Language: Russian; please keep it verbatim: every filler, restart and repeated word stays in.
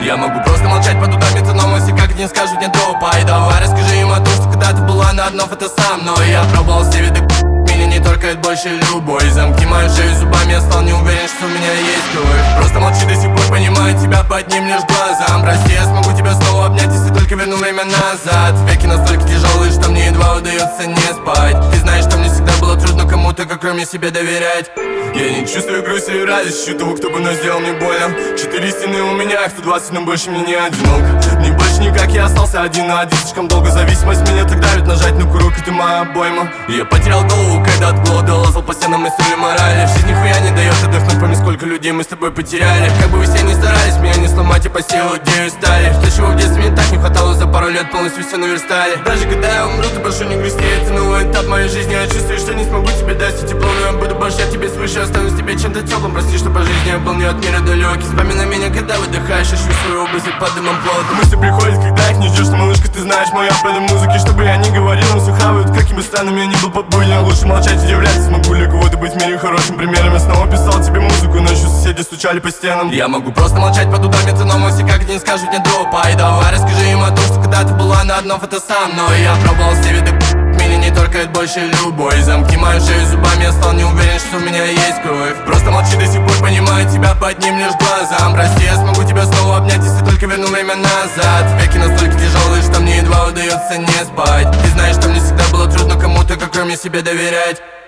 Я могу просто молчать под удами, но мысли как не скажут не тупо. И давай расскажи им о том, что когда ты была на одном фото со мной. Я пробовал все виды, меня не торкает больше любой. Замкни мою шею зубами, я стал не уверен, что у меня есть кровь. Просто молчи, до сих пор понимаю тебя, подним лишь глазам. Прости, я смогу тебя снова обнять, если только верну время назад. Веки настолько тяжелые, что мне едва удается не спать. Ты знаешь, что мне всегда было трудно кому-то, как кроме себе, доверять. Я не чувствую грусть и радость, ищу того, кто бы но сделал мне больно. Четыре стены у меня, сто двадцать, но больше мне не одиноко. Не больше никак, я остался один на один. Слишком долго зависимость меня так давит, нажать на курок, это моя обойма. Я потерял голову, когда от голода лазал по стенам и стулья морали. В жизни нихуя не дает отдохнуть, помни, сколько людей мы с тобой потеряли. Как бы вы все не старались, меня не сломать и по силу девять стали. Что чего в детстве мне так не хватало, за пару лет полностью все наверстали. Даже когда я умру, ты прошу не грусти, это новый этап моей жизни. Я чувствую, что не смогу тебе дать все тепло, но я буду больше от тебя свыше. Останусь тебе чем-то теплым, прости, что по жизни я был не от мира далекий. Вспоминай меня, когда выдыхаешь, ищу свой образ и под дымом плота. Мысли приходят, когда их не ждешь, малышка, ты знаешь мою определенную музыки. Чтобы я не говорил, им все хавают, каким бы странным я ни был побыльным. Лучше молчать, удивляться, смогу ли кого-то быть в мире хорошим примером. Я снова писал тебе музыку, ночью соседи стучали по стенам. Я могу просто молчать под удами, но мысли как не скажут не тупо. И давай расскажи им о том, что когда ты была на одном фото со мной. Я пробовал все виды, меня не торкает больше любой. Замкни мою шею зубами, я стал не уверен, что у меня есть кровь. Просто молчи, до сих пор понимаю тебя, подним лишь глазам. Прости, я смогу тебя снова обнять, если только верну время назад. Веки настолько тяжелые, что мне едва удается не спать. Ты знаешь, что мне всегда было трудно кому-то, как кроме себе, доверять.